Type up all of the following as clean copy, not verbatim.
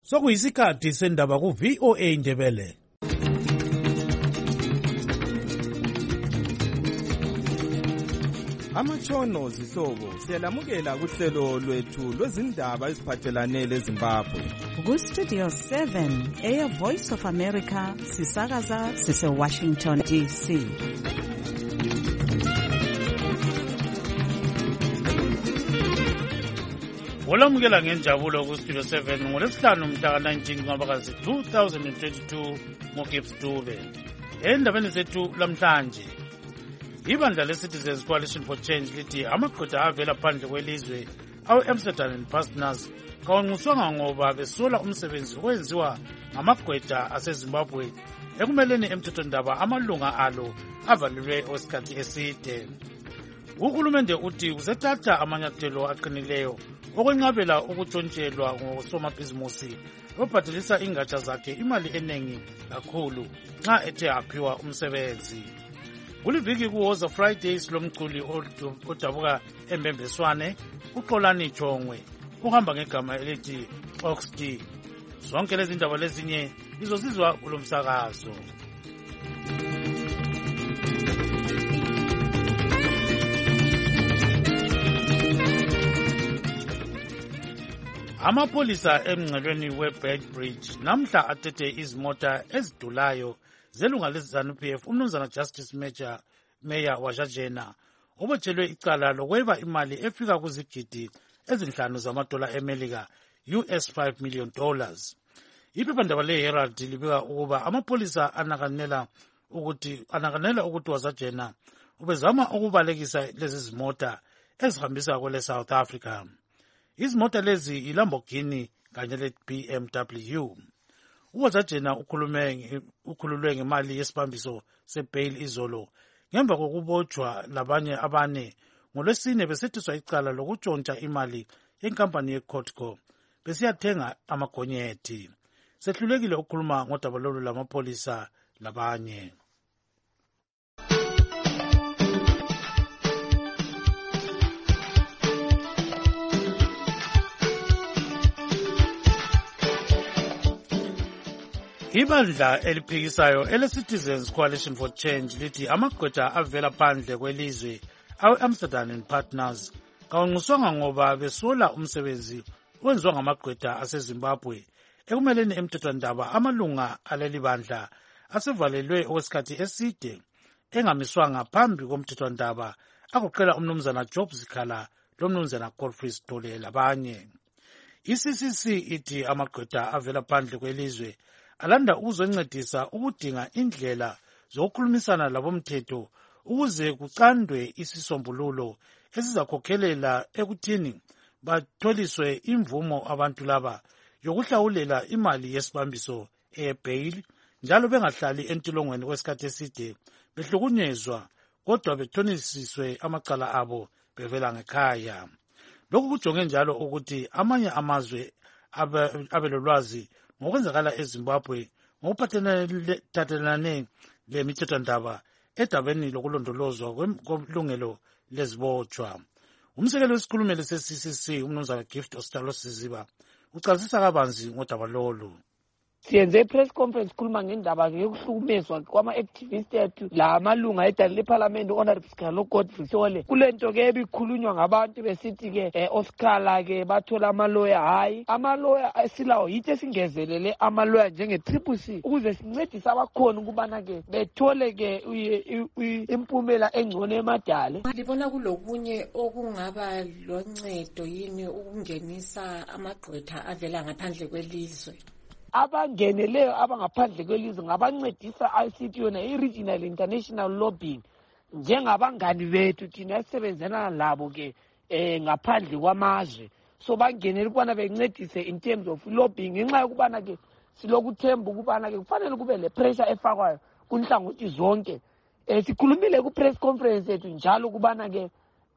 Sokuyisikhathi sendaba ku VOA Ndebele. Amatshono zihlobo siyalamukela kuhlelo lwethu lwezindaba eziphathelane leZimbabwe. Ku Studio 7 Air Voice of America sisakaza sise Washington DC. Olamukela ngenjabulo ku Studio 7 ngolesihlanu mhla ka-19 ngoBakazi 2022 ngoGibbs Dube. Endabeni zethu lamhlanje, ibandla le-Citizens Coalition for Change lithi amagqwetha avela phandle kwelizwe awe-Amsterdam and Partners kawanxuswanga ngoba besola umsebenzi owenziwa ngamagqwetha aseZimbabwe ekumeleni emthethwandaba amalunga alo avalelwe osikhathi eside. Uhulumende uthi usethatha amanyathelo aqinileyo okwenqabela ukutshontshelwa ngosomabhizimusi obhadalisa ingatsha zakhe imali eningi kakhulu nxa ethe aphiwa umsebenzi. Kuliviki kuwoza Fridays lomculi odabuka embembeswane uXolani Chongwe uhamba ngegama elithi Oxd. Zonke lezi ndaba lezinye izosizwa kulomsakazo. Amapolisa emngcelweni weBedbridge namhla athethe izimota ezidulayo zelunga leZANU-PF umnumzana Justice Meya Wajajena obotshelwe icala lokweba imali efika kuzigidi ezinhlanu zamadola eMelika $5 million. Iphephandaba leHerald libika ukuba amapolisa anakanela ukuthi Wajajena ubezama ukubalekisa lezi zimota ezihambisa kwele South Africa. Izimota lezi iLamborghini kanye leBMW. Uwajajena ukhululwe ngemali yesibambiso sebail izolo ngemva kokubotshwa labanye abane ngolwesine besethiswa icala lokutshontsha imali yenkampani yeCotco besiyathenga amagonyethi. Sehlulekile ukukhuluma ngodaba lolu lamapolisa labanye. Ibandla eliphikisayo ele-Citizens Coalition for Change lithi amagqwetha avela phandle kwelizwe awe-Amsterdam and Partners kawanxuswanga ngoba besola umsebenzi owenziwa ngamagqwetha aseZimbabwe ekumeleni emthethwandaba amalunga aleli bandla asevalelwe okwesikhathi eside engamiswanga phambi komthethwandaba agoqela umnumzana Job Zikhala lomnumzana Godfrey Sithole labanye. I-CCC ithi amagqwetha avela phandle kwelizwe alanda ukuzoncedisa ukudinga indlela zokukhulumisana labomthetho ukuze kucandwe isisombululo esizakhokhelela ekuthini batholiswe imvumo abantu laba yokuhlawulela imali yesibambiso ebail njalo bengahlali entolongweni kwesikhathi eside behlukunyezwa kodwa bethonisiswe amacala abo bevela ngekhaya. Lokhu kujonge njalo ukuthi amanye amazwe abelolwazi ngokwenzakala eZimbabwe ngokuphathelane lemithethwandaba edabeni lokulondolozwa kwelungelo lezibotshwa. Umsekeli wesikhulumeli se-CCC umnumzana Gift Ostalo-Siziba ucacisa kabanzi ngodaba lolu. Siyenze press conference khuluma ngendaba yokuhlukumezwa kwama-activist ethu lamalunga edale leParliament Honorable Sikhala Godfrey Sithole. Kulento ke ebikhulunywa ngabantu besithi ke Oscar ke bathola amaloya. Hayi, amaloya esilawo yithi esingezelele amaloya njenge-CCC ukuze sincedise abakhona ukubana ke bethole ke impumela engcono emadale. Libona kulokunye okungaba loncedo yini ukungenisa amagqwetha avela ngaphandle kwelizwe? Abangeneleyo abangaphandle kwelizwe ngabancedisa ICT yona i-regional international lobbying njengabangani bethu thina esisebenzana labo ke ngaphandle kwamazwe. So bangenele ukubana bencedise in terms of lobbying ngenxa yokubana ke silokuthemba ukubana ke kufanele kube le pressure efakwayo kunhlangothi zonke. Sikhulumile ku press conference yethu njalo ukubana ke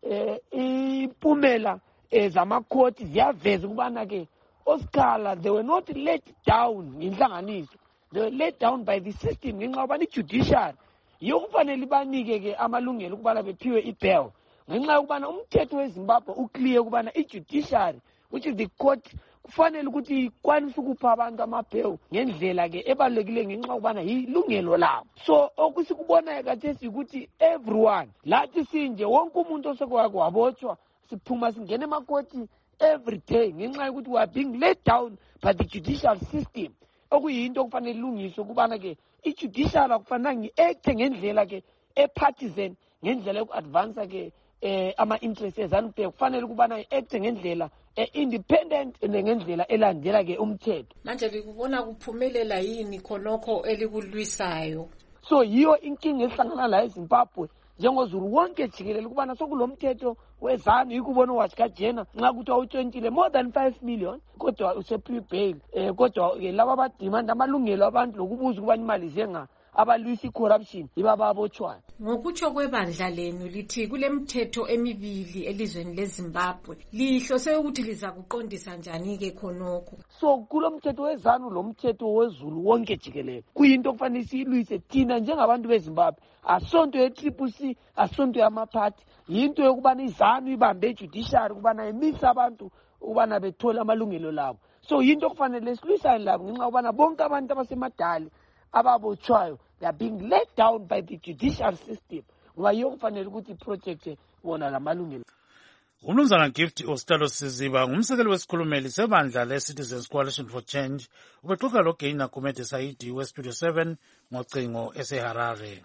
impumela zamakhoti ziyaveza ukubana ke Oscar, they were not let down in Hlanganiso. They were let down by the system. Ngenxa yokubana i-judiciary yokufanele ibanike ke amalungelo ukubana bephiwe i-bail. Ngenxa yokubana umthetho weZimbabwe uclear ukubana i-judiciary, which is the court kufanele ukuthi ikwanise ukupha abantu amabhewu ngendlela ke ebalulekile ngenxa ukubana yilungelo labo. So okusikubonayo kathesi ukuthi everyone lathi sinje wonke umuntu osekwake wabotshwa siphuma singena emakoti every day ngenxa yokuthi we are being let down by the judicial system. Okuyinto okufanele ilungiswe ukubana ke i-judicial akufanele ngi-acte ngendlela ke e-partisan ngendlela yoku-advansa ke ama-interest eZANU-PF kufanele ukubana i-acte ngendlela independent ngendlela elandela ke umthetho. Manje likubona kuphumelela yini khonokho elikulwisayo? So yiyo inkinga esihlangana la eZimbabwe njengozulu wonke jikelele ukubana sokulomthetho weZANU ikubona wathi kajena nxa kuthiwa utshontshile more than 5 million kodwa use-pre-bail kodwa laba abadimanda amalungelo abantu lokubuza ukubana imali zenga abalwisa i-corruption yiba babotshwayo. Ngokutsho kwebandla lenu lithi kulemithetho emibili elizweni leZimbabwe, lihlose ukuthi liza kuqondisa njani-ke khonokho? So kulomthetho weZANU lomthetho wezulu wonke jikelele kuyinto okufanele siyilwise thina njengabantu beZimbabwe. Asonto ye-CCC, asonto yamaphathi, yinto yokubana iZANU ibambe judiciary ukubana imisa abantu ukubana bethole amalungelo labo. So yinto okufanele silwisane labo ngenxa ukubana bonke abantu abasemadali ababotshwayo they are being let down by the judicial system. Ngoba yiyo kufanele ukuthi iproject bona lamalungelo. Umnumzana Gift Ostalo Siziba ngumsekeli wesikhulumeli sebandla le-Citizens Coalition for Change ubexoxa loGaina Kumete Saidi weStudio 7 ngocingo eseHarare.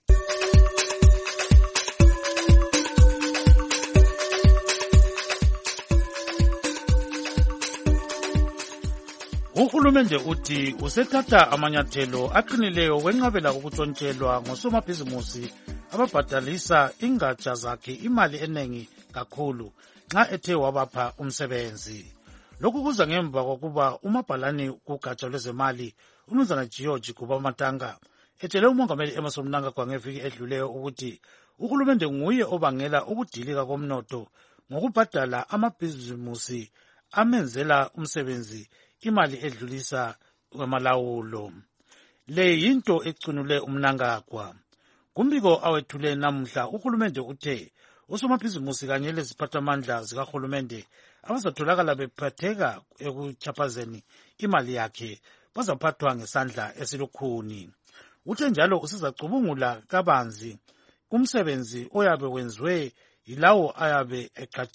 Uhulumende uthi usethatha amanyathelo aqinileyo wenqabela ukuntshontshelwa ngosomabhizimusi ababhadalisa ingatsha zakhe imali eningi kakhulu nxa ethe wabapha umsebenzi. Lokhu kuza ngemva kokuba umabhalani kugatsha lwezemali uMnumzana George Kubamatanga etshele umongameli Emmerson Mnangagwa ngeviki edluleyo ukuthi uhulumende nguye obangela ukudilika komnotho ngokubhadala amabhizimusi amenzela umsebenzi imali edlulisa kwamalawulo. Le yinto ecunule uMnangagwa. Kumbiko awethule namuhla uhulumende uthe usomabhizimusi kanye leziphathamandla zikahulumende abazatholakala bephatheka ekuchaphazeni imali yakhe bazaphathwa ngesandla esilukhuni. Uthe njalo usizacubungula kabanzi umsebenzi oyabe wenziwe yilawo ayabe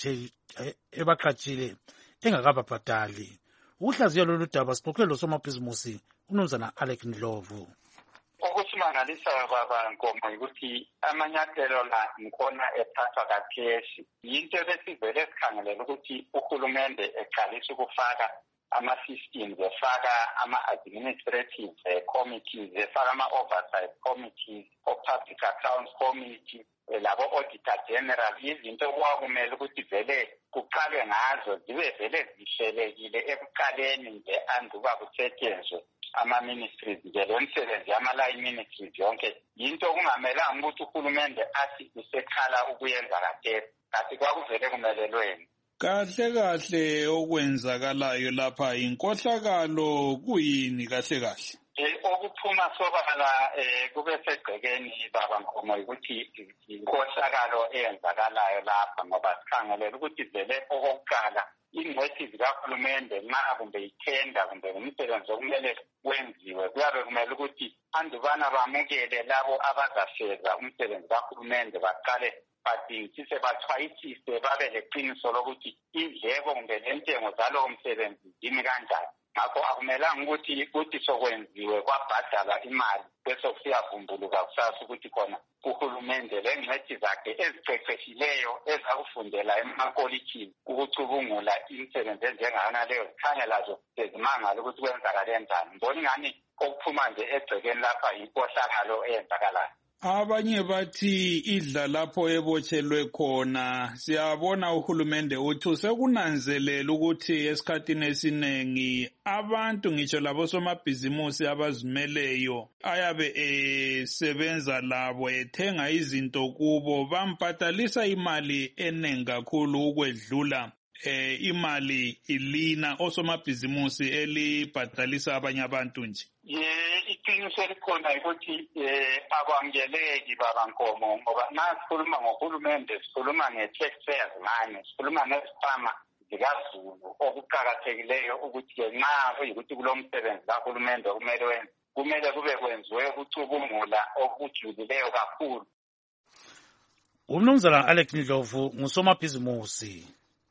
ebaqatshile engakababhadali. Uhlaziyo lolu daba sixoxe losomabhizimusi uMnumzana Alec Ndlovu. Okusimangalisa baba Nkomo ukuthi amanyathelo la ngikhona ethathwa kakhesi yinto besivele sikhangelela ukuthi uhulumende eqalisa ukufaka ama-systems efaka ama-administrative committees efaka ama-oversight committees o-public accounts committee labo auditor general izinto kwakumele ukuthi vele kuqalwe ngazo zibe vele zihlelekile ekuqaleni nje anduba kusetshenzwe ama-ministries nje lo msebenzi yama-line ministries yonke yinto kungamelanga ukuthi uhulumende athi usekhala ukuyenza kathesi kanti kwakuvele kumelelweni. Kahle okwenzakalayo lapha inkohlakalo kuyini kahle? Okuphuma sobala kube segcekeni baba Nkomo ukuthi inkohlakalo eyenzakalayo lapha ngoba sikhangelela ukuthi vele okokuqala ingcwethi zikahulumende nxa kumbe ithenda kumbe umsebenzi okumele wenziwe kuyabe kumele ukuthi andubana bamukele labo abazafeza umsebenzi kahulumende baqale badingisise baxwayisise babe leqiniso lokuthi indleko kumbe lentengo zalowo msebenzi zimi kanjani. Ngakho akumelanga ukuthi sokwenziwe kwabhadala imali bese kusiyavumbuluka kusasa ukuthi khona uhulumende lengcwethi zakhe eziqeqeshileyo ezakufundela emakolitshini ukucubungula imisebenzi enjengana leyo zikhanya lazo sezimangala ukuthi kwenzakale njani. Ngibona ingani okuphuma nje egcekeni lapha inkohlakalo eyenzakalayo. Abanye bathi idla lapho ebotshelwe khona. Siyabona uhulumende uthi usekunanzelela ukuthi esikhathini esiningi abantu ngitsho labo somabhizimusi abazimeleyo ayabe esebenza labo ethenga izinto kubo bambhadalisa imali eningi kakhulu ukwedlula imali ilina osomabhizimusi elibhadalisa abanye abantu nje. Iqiniso likhona ukuthi akwangeleki baba Nkomo ngoba nasikhuluma ngohulumende sikhuluma nge-taxpayers money, sikhuluma ngezikhwama zikaZulu okuqakathekileyo ukuthi-ke nxa kuyikuthi kulo msebenzi kahulumende okumele wenze kumele kube kwenziwe ukucubungula okujulileyo kakhulu. Umnumzana Alex Ndlovu ngusomabhizimusi.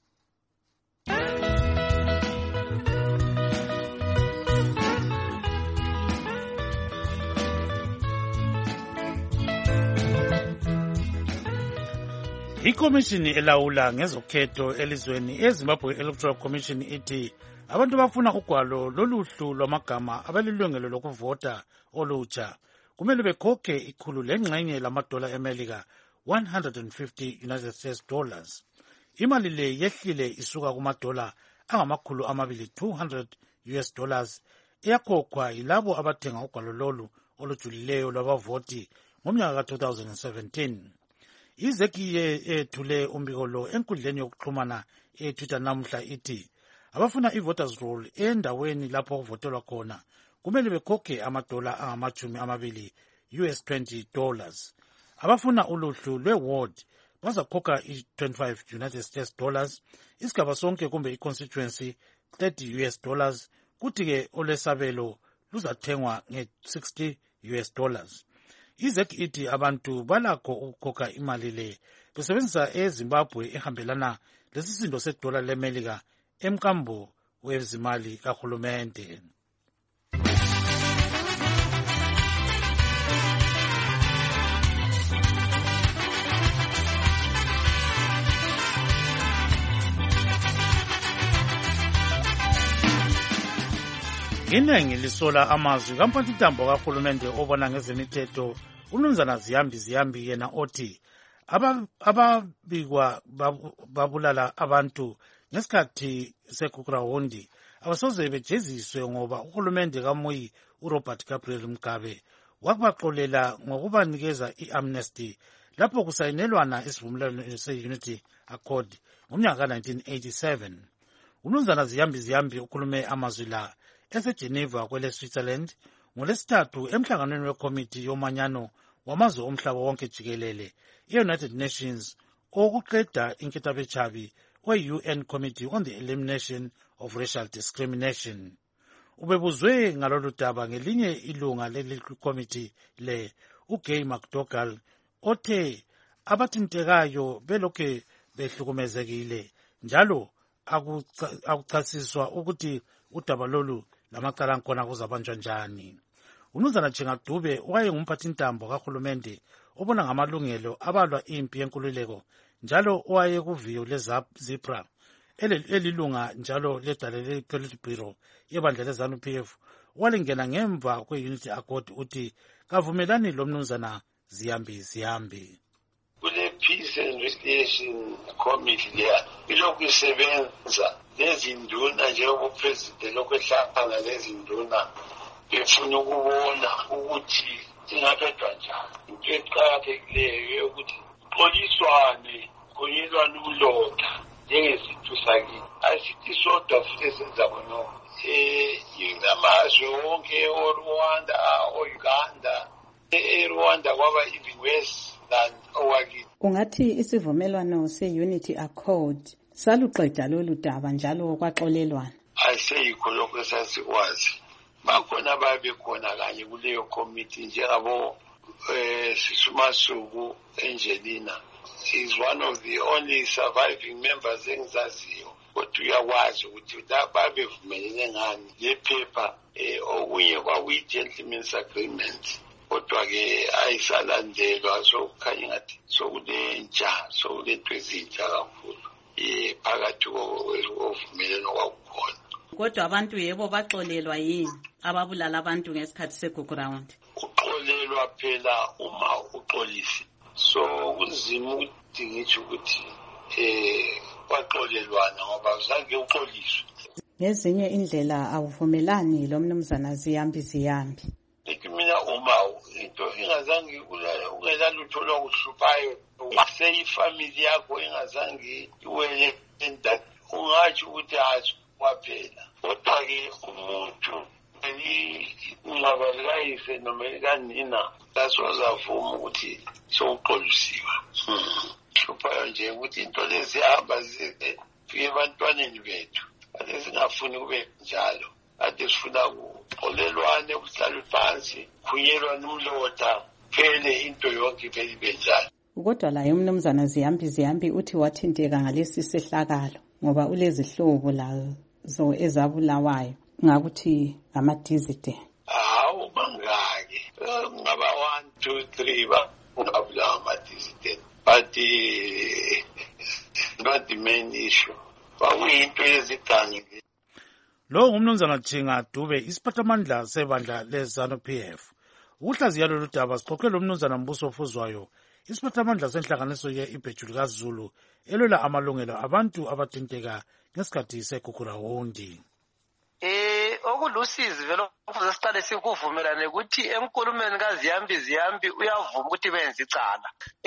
Ikomishini elawula ngezokhetho elizweni eZimbabwe Electoral Commission ithi abantu bafuna ugwalo loluhlu lwamagama abalilungelo lokuvota olutsha kumele bekhokhe ikhulu lengxenye lamadola eMelika $150 United States dollars. Imali le yehlile isuka kumadola angamakhulu amabili $200 US dollars eyakhokhwa yilabo abathenga ugwalo lolu olujulileyo lwabavoti ngomnyaka ka-2017. Izekiye ethule umbiko lo enkundleni yokuxhumana eTwitter namuhla ithi abafuna i-voters roll endaweni lapho kuvotelwa khona kumele bekhokhe amadola angama-20 US $20. Abafuna uluhlu lwe-ward bazakhokha i-25 United States dollars, isigaba sonke kumbe i-constituency $30 US dollars, kuthi-ke olwesabelo luzathengwa nge-60 US dollars. IZEC ithi abantu balakho ukukhokha imali le besebenzisa eZimbabwe ehambelana lesisindo sedola leMelika emkambo wezimali kahulumende. Inengi lisola amazwi kamphathintambo kahulumende obona ngezemithetho uMnumzana Ziyambi yena othi ababikwa babulala abantu ngesikhathi sekugrawundi abasoze bejeziswe ngoba uhulumende kaMuyi uRobert Gabriel Mugabe wakubaxolela ngokubanikeza i-amnesty lapho kusayinelwana isivumelwano se-Unity Accord ngomnyaka ka-1987. uMnumzana Ziyambi ukhulume amazwi la eseGeneva kwele-Switzerland ngolesithathu emhlanganweni wekomiti yomanyano wamazwe omhlaba wonke jikelele i-United Nations okuqeda inkithabechabi we-UN Committee on the Elimination of Racial Discrimination. Ubebuzwe ngalolu daba ngelinye ilunga leli-komiti le uGay McDougall othe abathintekayo belokhe behlukumezekile njalo akuchasiswa ukuthi udaba lolu lamacala khona kuzabanjwa njani. uMnumzana Chenga Dube wayengumphathintambo kahulumende obona ngamalungelo abalwa impi yenkululeko njalo owayekuviyo leZipra elilunga njalo ledale le-Politburo yebandla leZANU-PF walingena ngemva kwe-Unity Accord uthi kavumelani lo Mnumzana Ziyambi. Kule Peace and Reconciliation Committee leya ilokhu isebenza lezinduna njengobupresident lokwehlangana lezinduna befuna ukubona ukuthi ingaqedwa njani. Into eqakathekileyo yokuthi kuxoliswane ulonda njengesithu sakithi asithi sodwa futhi esenza khonokho. Amazwe wonke oRwanda, o-Uganda, eRwanda kwaba even worse than owakithi. Ungathi isivumelwano se-Unity Accord saluqeda lolu daba njalo kwaxolelwana? Ayiseyikho lokho esasikwazi. Bakhona babekhona kanye kuleyo committee njengabo Sisumasuku Angelina. She is one of the only surviving members engizaziyo. Kodwa uyakwazi ukuthi babevumelene ngani lephepha okunye kwakuyi-gentleman's agreement. Kodwa-ke ayisalandelwa sokukhanya ngathi sokulentsha sokulento ezintsha kakhulu phakathi kovumeleno kwakukhona. Kodwa abantu yebo baxolelwa yini ababulala abantu ngesikhathi segugrawundi? Uxolelwa phela uma uxolisi. So kunzima ukuthi ngitsho ukuthi kwaxolelwana ngoba zange uxoliswe. Ngezinye indlela awuvumelani lo Mnumzana Ziyambi. Mina uma into ingazange ungelalutho lokuhluphayo seyifamily yakho ingazange iwele endaba ungatsho ukuthi kwaphela. Kodwa-ke umuntu inqaba likayise noma likanina lasozavuma ukuthi sowuxolisiwe. Hluphayo nje ukuthi into lezi hamba fike ebantwaneni bethu. Ade singafuni kube njalo. Ade sifuna kuxolelwane, kuhlalwe phansi, khunyelwane umlotha, phele into yonke phele ibe njalo. Kodwa laye umnumzana Ziyambi uthi wathinteka ngalesi sehlakalo ngoba ulezihlobo lazo ezabulawayo ngakuthi amadizide. Hawu bangake. Ngaba 1 2 3 ngabulawa amadizide. But not the main issue. Kwakuyinto yezigangi. Lo ngumnumzana Jinga Dube, isiphathamandla sebandla leZANU-PF. Ukuhlaziya lolu daba sixoxe lo mnumzana Mbuso Ofuzwayo, isiphathamandla senhlanganiso ye-Ibhejuli kaZulu elwela amalungelo abantu abathinteka ngesikhathi segugurawundi. Okulusizi vele okufuze siqale sikuvumelane ukuthi enkulumeni kaZiyambi uyavuma ukuthi benze icala.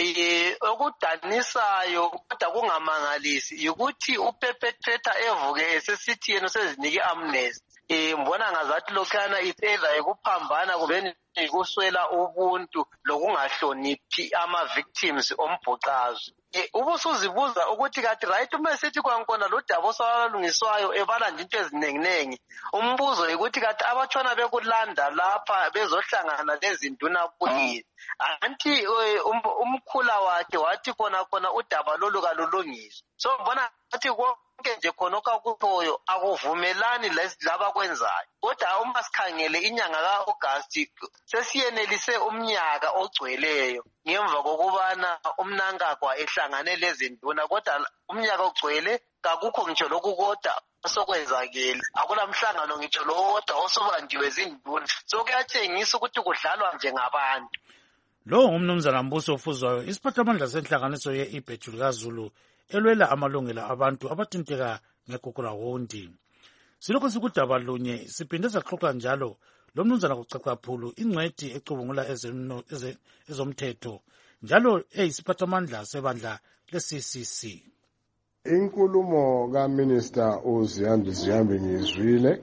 Okudanisayo kodwa kungamangalisi ukuthi uperpetrator evuke esesithi yena sezinike amnesty. Mbona ngazathi lokhana ithether ekuphambana kubeni ikuswela ubuntu lokungahloniphi ama-victims ombhuqazo. Ubusuzibuza ukuthi kathi right uma esithi kwankona lo daba osalungiswayo ebala nje into ezinenginengi. Umbuzo ukuthi kathi abatshona bekulanda lapha bezohlangana lezinduna kuyini. Anti umkhula wakhe wathi khona udaba lolu kalulungiswa. So mbona athi konke nje khona okakuthoyo akuvumelani laba kwenzayo. Kodwa uma sikhangele inyanga kaAugust sesiyenelise umnyaka ogcweleyo ngemva kokubana umnankagwa ehlangane lezinduna, kodwa umnyaka ogcwele kakukho ngitsho lokhu kodwa osokwenzakele. Akulamhlangano ngitsho lodwa osobanjiwe zinduna. So kuyatshengisa ukuthi kudlalwa njengabantu. Lo ngumnumzana Mbuso Ofuzwayo, isiphathamandla senhlanganiso ye-Ibhejuli kaZulu elwela amalungelo abantu abathinteka ngegugurawundi. Silokho sikudaba lunye siphinde saxoxa njalo lo mnumzana kucacaphulu ingcwethi ecubungula ezomthetho njalo eyisiphathamandla sebandla le-CCC. Inkulumo kaMinister uZiyambi ngizwile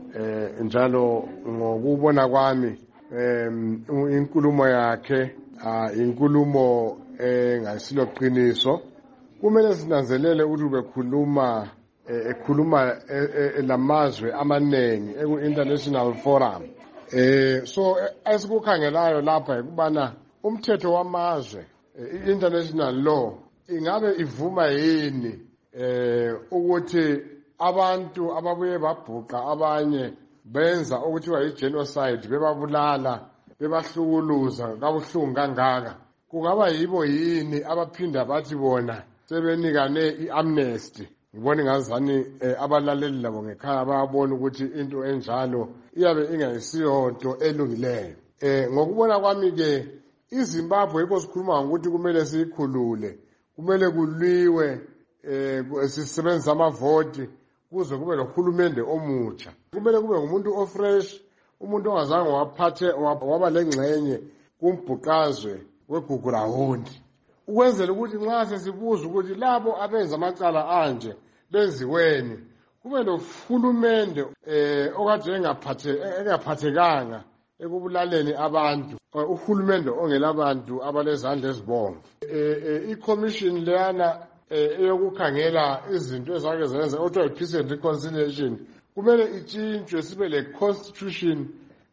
njalo ngokubona kwami inkulumo yakhe inkulumo engasiloqiniso. Kumele sinanzelele ukuthi ekhuluma lamazwe amanengi eku-international forum. So esikukhangelayo lapha ukubana umthetho wamazwe, i-international law, ingabe ivuma yini ukuthi abantu ababuye babhuqa abanye benza okuthiwa yi-genocide, bebabulala, bebahlukuluza kabuhlungu kangaka. Kungaba yibo yini abaphinda bathi bona sebenikane i-amnesty? Ngibona ngazani abalaleli labo ngekhaya bayabona ukuthi into enjalo iyabe ingayisiyo nto elungileyo. Ngokubona kwami-ke iZimbabwe yikho sikhuluma ngokuthi kumele siyikhulule, kumele kuliwe, sisebenzisa amavoti kuze kube lohulumende omutsha. Kumele kube ngumuntu ofresh, umuntu ongazange waba lengxenye kumbhuqazwe wegugurawundi. Ukwenzela ukuthi nxa sesibuza ukuthi labo abenza amacala anje benziweni, kube lohulumende okade engaphathekanga ekubulaleni abantu, uhulumende ongelabantu abalezandla ezibomvu. I-commission leyana eyokukhangela izinto ezake zenza okuthiwa yi-peace and reconciliation kumele itshintshwe sibe le-constitution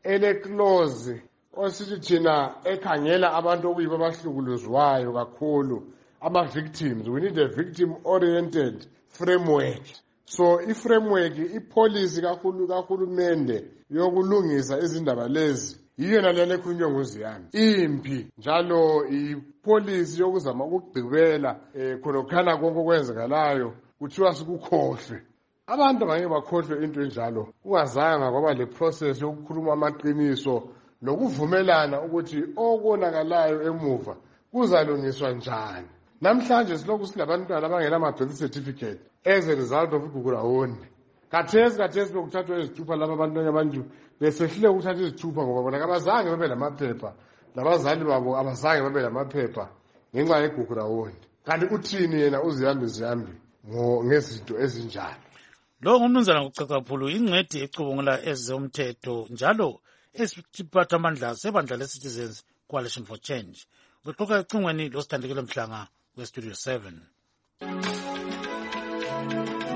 ele-clause osithi thina ekhangela abantu okuyibo abahlukuluzwayo kakhulu, ama-victims. We need a victim-oriented framework. So i-framework, i-policy kahulumende yokulungisa izindaba lezi yiyona lena ekhulunywe nguZiyambi. Impi njalo i-policy yokuzama ukugqibela khonokhana konke okwenzekalayo kuthiwa sikukhohlwe. Abantu ngeke bakhohlwe into enjalo kungazanga kwaba le-process yokukhuluma amaqiniso nokuvumelana ukuthi okonakalayo emuva kuzalungiswa njani. Namhlanje silokhu silabantwana abangenama-birth certificate as a result of igugurawundi. Khathesi bekuthathwa izithupha laba abantwana abantu besehlile ukuthatha izithupha ngoba bona abazange babe lamaphepha, labazali babo abazange babe lamaphepha ngenxa yegugurawundi. Kanti uthini yena uZiyambi ngezinto ezinjalo? Lo ngumnumzana kucacaphulu ingcwethi ecubungula ezomthetho njalo esiphathamandla sebandla le-Citizens Coalition for Change. Kuxoxa ecingweni losithandekile Mhlanga weStudio 7.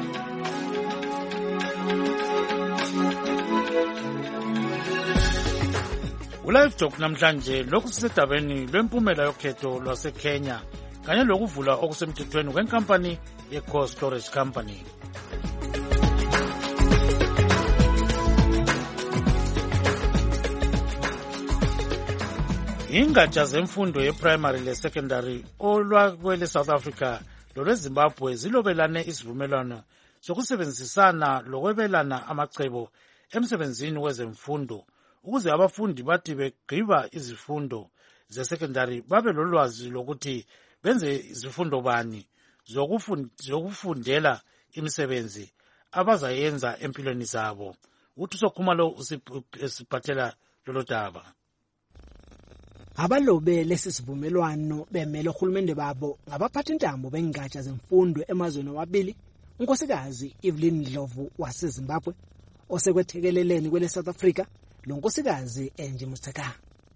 uLive Talk namhlanje lokhu sisedabeni lwempumela yokhetho lwaseKenya kanye lokuvula okusemthethweni kwenkampani ye-Core Storage Company. Ingatsha zemfundo ye-primary le-secondary olwakwele South Africa lolweZimbabwe zilobelane isivumelwano sokusebenzisana lokwebelana amacebo emsebenzini wezemfundo ukuze abafundi bathi begqiba izifundo ze-secondary babe lolwazi lokuthi benze izifundo bani zokufundela imisebenzi abazayenza empilweni zabo. Uthuso Khumalo usiphathela lolo daba. Abalobe lesisivumelwano bemele uhulumende babo ngabaphathi intambo bengatsha zemfundo emazweni amabili, unkosikazi Evelyn Ndlovu waseZimbabwe osekwethekeleleni kwele South Africa lonkosikazi Angie Motshekga.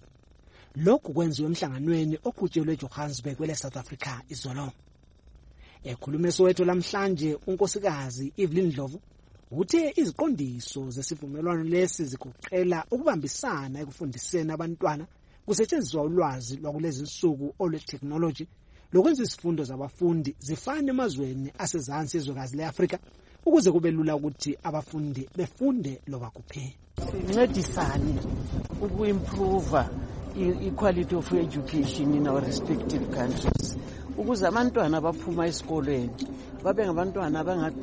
Lokhu kwenziwe emhlanganweni oqhutshelwe eJohannesburg kwele South Africa izolo. Ekhulume soweto lamhlanje unkosikazi Evelyn Ndlovu uthe iziqondiso zesivumelwano lesi zikuqela ukubambisana ekufundiseni abantwana kusetshenziswa ulwazi lwakulezi insuku olwe-technology lokwenza izifundo zabafundi zifane emazweni asezansi ezwekazi le-Afrika ukuze kube lula ukuthi abafundi befunde loba kuphi. Sincedisane uku-improve i-quality of education in our respective countries ukuze abantwana baphuma esikolweni babe ngabantwana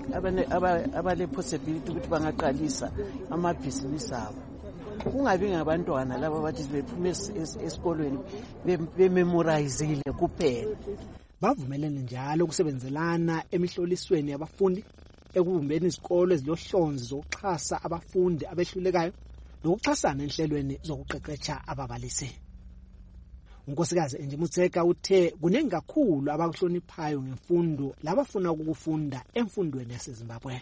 abale-possibility ukuthi bangaqalisa amabhizinisi abo. Kungabi ngabantwana laba bathi bephuma esikolweni bememorizile kuphela. Bavumelene njalo ukusebenzelana emihlolisweni yabafundi ekubumbeni izikolo ezilohlonzi zokuxhasa abafundi abehlulekayo nokuxhasana enhlelweni zokuqeqesha ababalisi. Unkosikazi Angie Motshekga uthe kuningi kakhulu abakuhloniphayo ngemfundo labafuna ukufunda emfundweni yaseZimbabwe.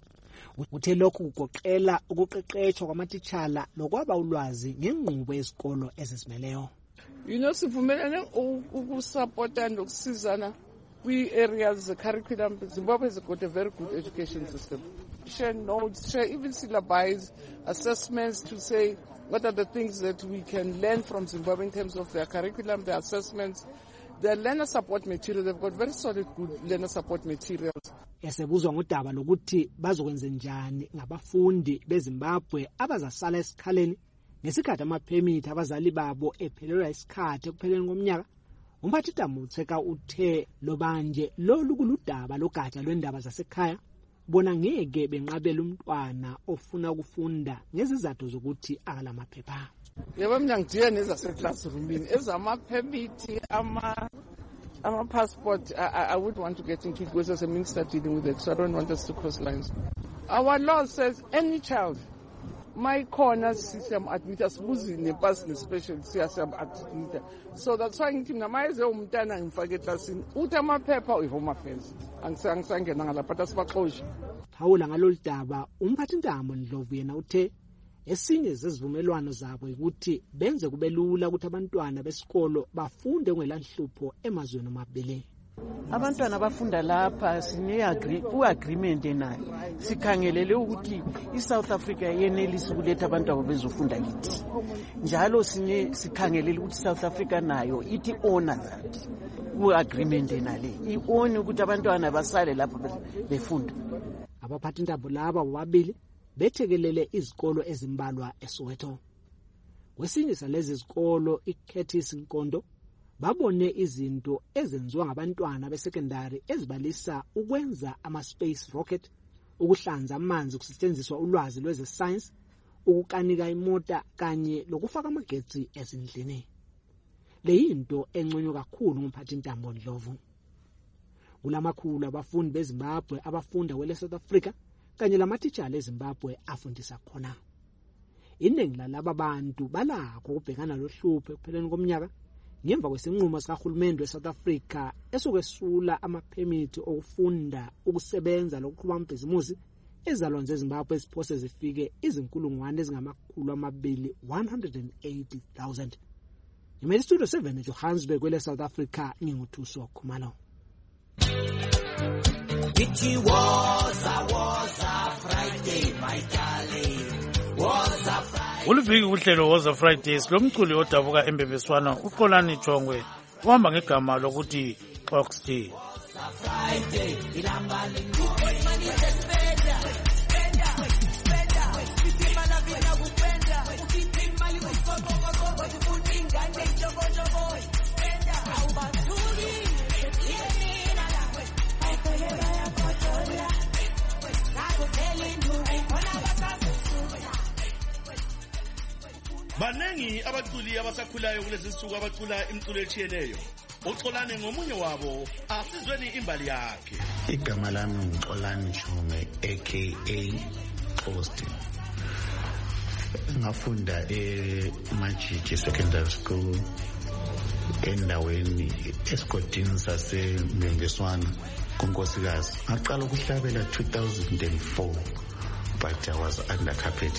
Uthe lokhu kugoqela ukuqeqeshwa kwamatitshala lokwaba ulwazi ngenqubo yezikolo ezizimeleyo. Sivumelane ukusupporta nokusizana kwi-areas curriculum. Zimbabwe has got a very good education system. Share notes, share even syllabi, assessments to say what are the things that we can learn from Zimbabwe in terms of their curriculum, their assessments, their learner support material. They've got very solid, good learner support materials. Esebuzwa ngodaba lokuthi bazokwenza njani ngabafundi beZimbabwe abazasala esikhaleni ngesikhathi amaphemiti abazali babo ephelelwa isikhathi ekupheleni komnyaka, umphathi Motshekga uthe lobanje lolu kuludaba logatsha lwendaba zasekhaya bona ngeke benqabela umntwana ofuna ukufunda ngezizathu zokuthi akalamaphepha. Yebo mina ngidiya nezaseclassroomini ezamaphemiti passport. I would want to get into it because as a minister dealing with it, so I don't want us to cross lines. Our law says any child, my corner system admitters losing a person special system admitter. So that's why I'm namaze umntana ngifake classini uthi amaphepha uyihome affairs angisangena ngalapha asibaxoshi. Phawula ngalolu daba umphathi Ntambo Ndlovu yena uthe esinye zezivumelwano zabo ukuthi benze kube lula ukuthi abantwana besikolo bafunde ngelanhlupho emazweni amabili. Abantwana bafunda lapha ku-agreement nayo sikhangelele ukuthi iSouth Africa yenelisa ukuletha abantu abo bezofunda kithi. Njalo sikhangelele ukuthi South Africa nayo ithi honor that ku-agreement nale ione ukuthi abantwana basale lapha befunda. Abaphathi intambo laba bobabili bethekelele izikolo ezimbalwa eSoweto. Kwesinye salezi izikolo iKurtis Nkondo babone izinto ezenziwa ngabantwana besekondari ezibalisa ukwenza ama-space rocket, ukuhlanza amanzi kusetshenziswa ulwazi lweze-science, ukukanika imota kanye lokufaka amagetsi ezindlini. Leyinto enconywa kakhulu ngumphathi Ntambo Ndlovu. Kulamakhulu abafundi beZimbabwe abafunda kwele South Africa kanye lamatitshala eZimbabwe afundisa khona. Iningi lalaba bantu balakho ukubhekana lohlupho ekupheleni komnyaka ngemva kwesinqumo sikahulumende weSouth Africa esokwesula amaphemiti okufunda, ukusebenza lokuqhuba amabhizimusi ezalwane zeZimbabwe eziphose zifike izinkulungwane ezingama-280,000. Imele Studio 7 eJohannesburg kwele South Africa nginguthuso Khumalo. It was a Friday, my darling, was a Friday. uliviki kuhlelo Woza Fridays lomculi odabuka embebeswana uXolani Chongwe uhamba ngegama lokuthi Xoxty. Banengi abaculi abasakhulayo kulezi nsuku abacula imculo etshiyeneyo. uXolani ngomunye wabo, asizweni imbali yakhe. Igama lami uXolani Chongwe aka Xoxty. Ngafunda eMajiji Secondary School endaweni esigodini sasembembeswana kuNkosikazi. Ngaqala ukuhlabela 2004 but I was under carpet.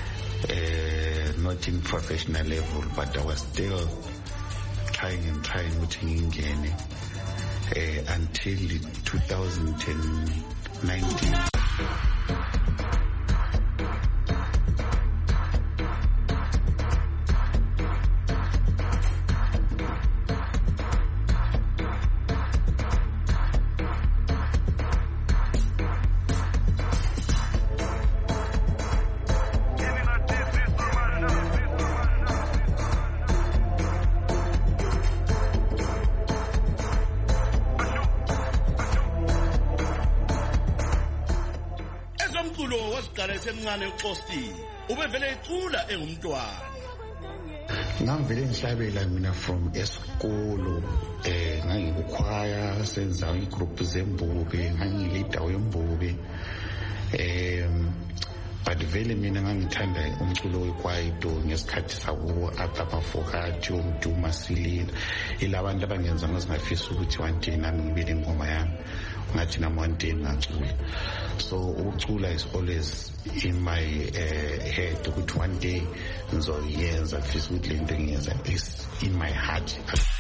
Not in professional level, but I was still trying ukuthi ngingene until 2019. Esemncane uXolani ubevele ecula engumntwana. Ngavele ngihlabela mina from esikolo ngangikukhwaya senza igroup zembube ngangilida wembube but vele mina ngangithanda umculo wekwaito ngesikhathi sakuwo atapafokati umduma silila ilabantu abangenza ngizingafisa ukuthi one day nami ngibe ingoma yami ngathi nami one day ngacula. So ukucula is always in my head ukuthi one day ngizoyenza ngifisa ukuthi lento ngiyenza is in my heart.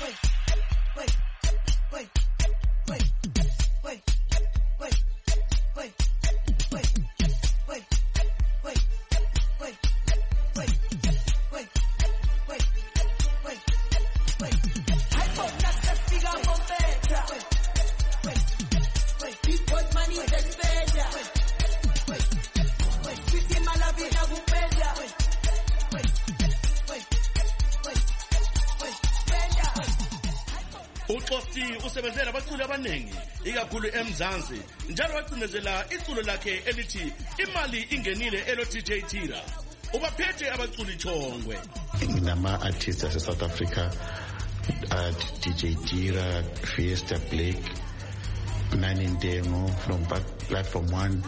uXolani usebenzela abaculi abanengi ikakhulu eMzansi njalo wacindezela iculo lakhe elithi imali ingenile elo DJ Tira. Ubaphethe abaculi Chongwe. Nginama artists ase South Africa DJ Tira, Fiesta Blake, Nani Ntengo from Platform 1,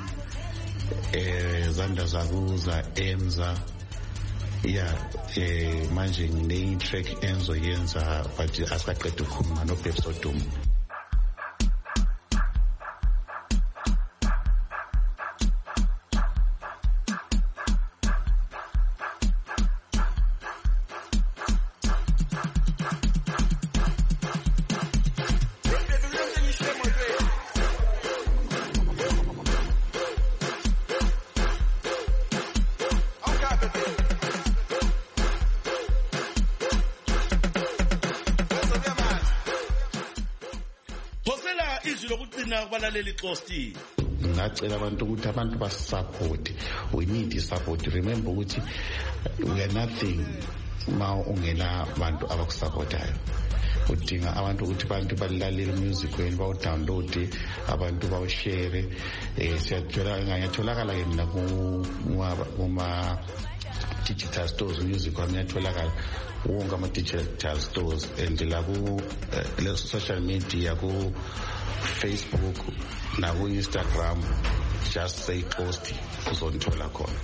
Zanda Zaguza, Emza. Manje ngine track enzo yenza but asaqeda ukukhuluma no Pep Sodom. Kubalaleli Xoxty ngacela abantu ukuthi abantu basupport. We need support. Remember ukuthi we are nothing ma ungena abantu abakusupportayo. Udinga abantu ukuthi abantu balalela music wenu bawu-download abantu bawu-share. Siyatholakala mina kuma digital stores music wami yatholakala wonke ama-digital stores and la social media ku Facebook na ku Instagram just say Xoxty uzongithola khona.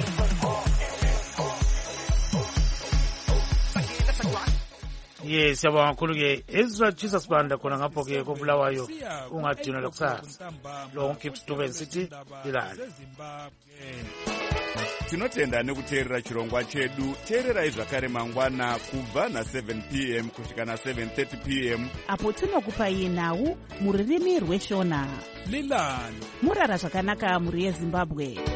Yes, yabonga kakhulu ke Ezra Jesus Banda khona ngapho ke kobulawayo ungadinwa lokusasa lo Gibbs Dube City ilala. Tinotenda nekuteerera chirongwa chedu. Teererai zvakare mangwana kubva na7 p.m. kusvika na7:30 p.m. apo tinokupai nhau muririmi rweshona. Lilani Murara zvakanaka muri yeZimbabwe.